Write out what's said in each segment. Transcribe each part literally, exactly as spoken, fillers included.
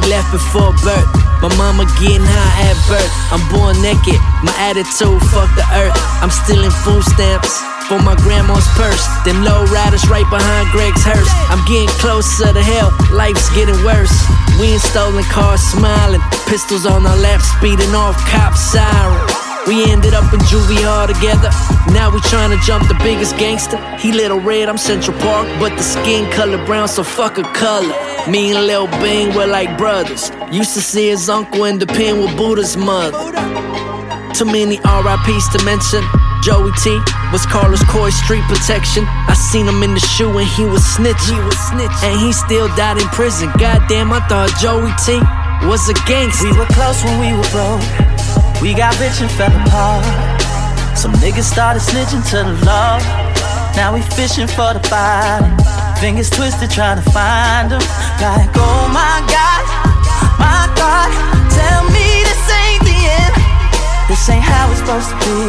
left before birth. My mama getting high at birth. I'm born naked, my attitude fuck the earth. I'm stealing food stamps for my grandma's purse. Them low riders right behind Greg's hearse. I'm getting closer to hell, life's getting worse. We in stolen cars smiling, pistols on our laps speeding off cop sirens. We ended up in juvie hall together. Now we tryna jump the biggest gangster. He Little Red, I'm Central Park, but the skin color brown, so fuck a color. Me and Lil Bing were like brothers. Used to see his uncle in the pen with Buddha's mother. Too many R I Ps to mention. Joey T was Carlos Coy's street protection. I seen him in the shoe and he was snitching. He was snitching. And he still died in prison. Goddamn, I thought Joey T was a gangster. We were close when we were broke. We got rich and fell apart. Some niggas started snitching to the law. Now we fishing for the body. Fingers twisted trying to find them. Like, oh my God, my God, tell me this ain't the end. This ain't how it's supposed to be.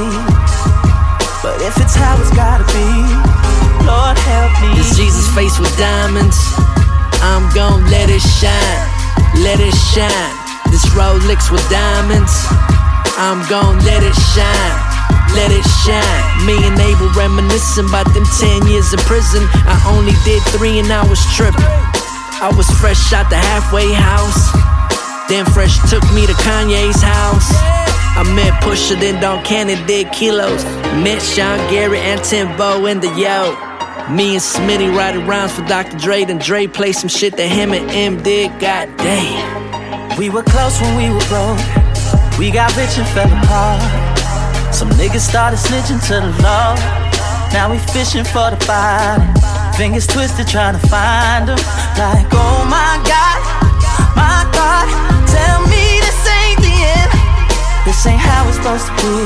But if it's how it's gotta be, Lord help me. This Jesus face with diamonds, I'm gon' let it shine, let it shine. This Rolex with diamonds, I'm gon' let it shine, let it shine. Me and Abel reminiscing about them ten years in prison. I only did three and I was tripping. I was fresh out the halfway house. Then Fresh took me to Kanye's house. I met Pusha, then Don Cannon did Kilos. Met Sean Garrett and Timbo in the yo. Me and Smitty writing rhymes for Doctor Dre. Then Dre played some shit that him and M did, goddamn. We were close when we were broke. We got rich and fell apart. Some niggas started snitching to the law. Now we fishing for the body. Fingers twisted trying to find them. Like, oh my God, my God, tell me this ain't the end. This ain't how it's supposed to be.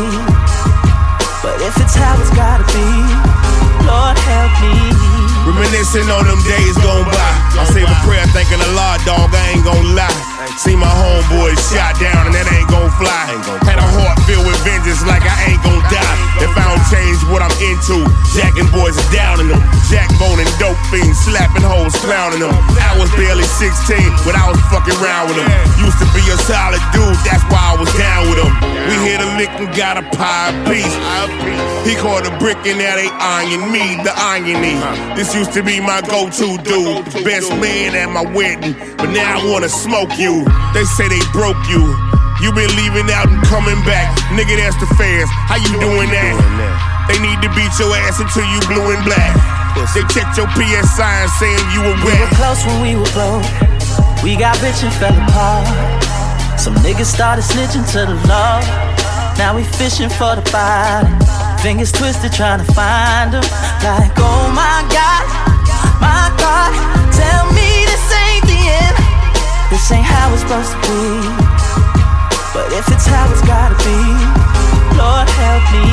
But if it's how it's gotta be, Lord help me. Reminiscing on them days gone by. I say a prayer thanking the Lord, dog, I ain't gon' lie. See my homeboys shot down and that ain't gon' fly. Had a heart filled with vengeance like I ain't gon' die. If I don't change what I'm into, jacking boys are down in them. Jack boning dope fiends, slapping hoes, clowning them. I was barely sixteen when I was fucking around with them. Used to be a solid dude, that's why I was down with them. We hit a lick and got a pie piece. He called a brick and now they eyeing me, the irony. This used to be my go-to dude, the best man at my wedding. But now I wanna smoke you. They say they broke you. You been leaving out and coming back. Nigga, that's the fans. How you doing that? They need to beat your ass until you blue and black. They checked your P S I and saying you were wet. We were close when we were broke. We got rich and fell apart. Some niggas started snitching to the law. Now we fishing for the body. Fingers twisted trying to find them. Like, oh my God, my God, tell me this ain't the end. This ain't how it's supposed to be. But if it's how it's gotta be, Lord help me.